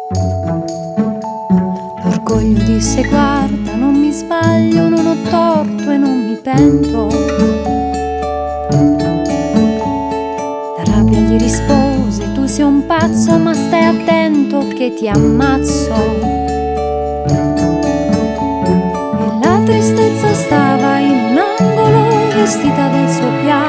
L'orgoglio disse guarda, non mi sbaglio, non ho torto e non mi pento. La rabbia gli rispose tu sei un pazzo ma stai attento che ti ammazzo. E la tristezza stava in un angolo vestita del suo pianto.